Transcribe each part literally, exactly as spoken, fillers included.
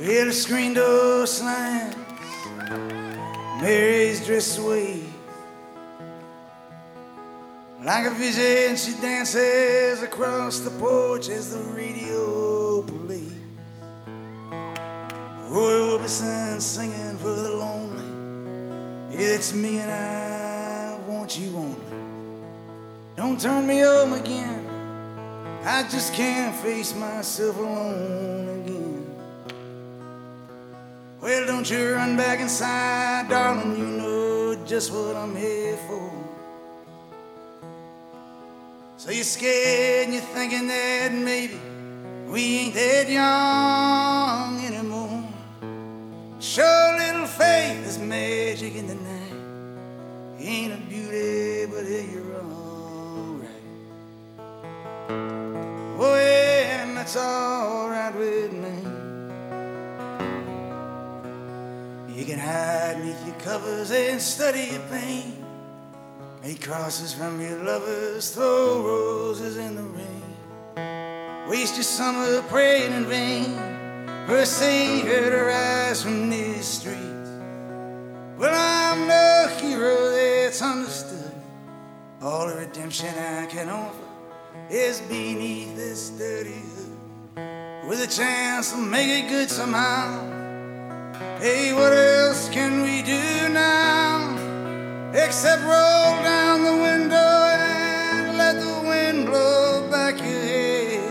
Well, the screen door slams, Mary's dress away. Like a vision, she dances across the porch as the radio plays. Roy Orbison singing for the lonely. It's me and I want you only. Don't turn me home again. I just can't face myself alone again. Well, don't you run back inside, darling. You know just what I'm here for. So you're scared and you're thinking that maybe we ain't that young anymore. Show little faith, there's magic in the night. Ain't a beauty, but here you're alright. Oh yeah, and that's alright with me. You can hide beneath your covers and study your pain. Make crosses from your lovers, throw roses in the rain. Waste your summer praying in vain for a savior to rise from these streets. Well, I'm no hero that's understood. All the redemption I can offer is beneath this dirty hood, with a chance to make it good somehow. Hey, what else can we do now except roll down the window and let the wind blow back your head?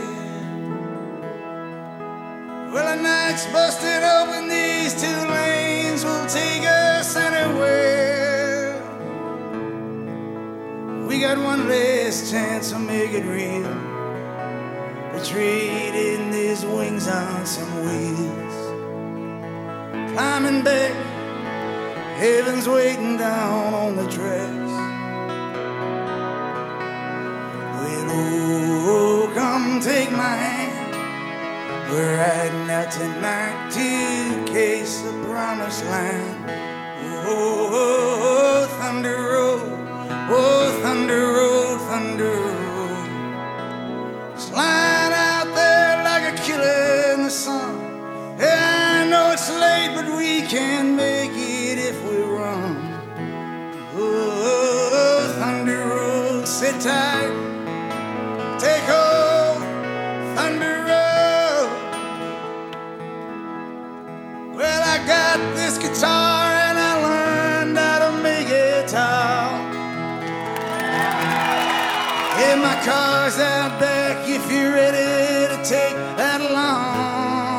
Well, the night's busted open, these two lanes will take us anywhere. We got one last chance to make it real, to trade in these wings on some wheels. Climbing back, heaven's waiting down on the tracks. Well, oh, come take my hand. We're riding out tonight to case the promised land. Oh, oh, oh, thunder road, oh, thunder road, thunder road. Slide out there like a killer in the sun. Yeah, I know it's late, but we can make it if we run. Oh, thunder road, sit tight, take hold, thunder road. Well, I got this guitar and I learned how to make it tall. Yeah, my car's out back if you're ready to take that long.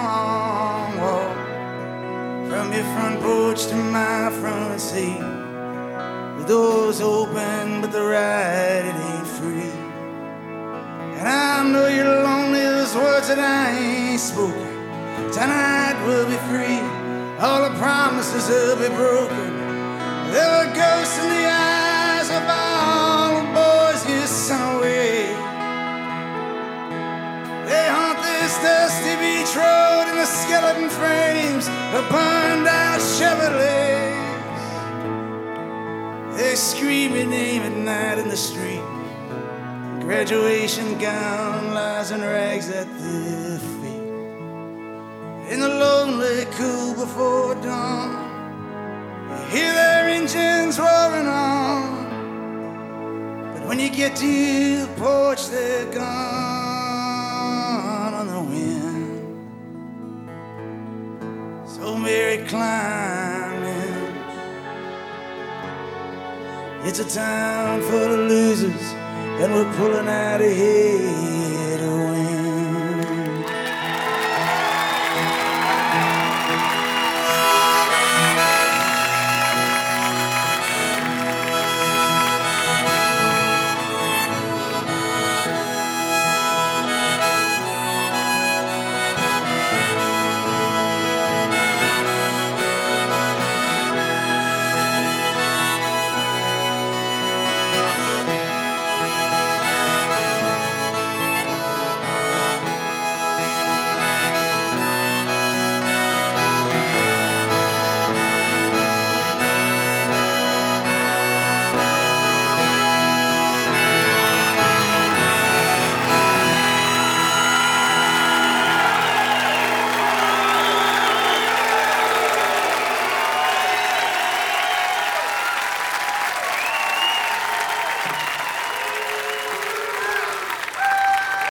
From your front porch to my front seat, the door's open, but the ride, it ain't free. And I know you're lonely, those words that I ain't spoken. Tonight we'll be free, all the promises will be broken. There were ghosts in the eyes of all the boys you sent away. They haunt this dusty beach road in the skeleton frames of burned out Chevrolets. They scream your name at night in the street. Graduation gown lies in rags at their feet. In the lonely cool before dawn, you hear their engines roaring on. But when you get to the porch, they're gone on the wind. So Mary climbing. It's a town full of losers, and we're pulling out of here.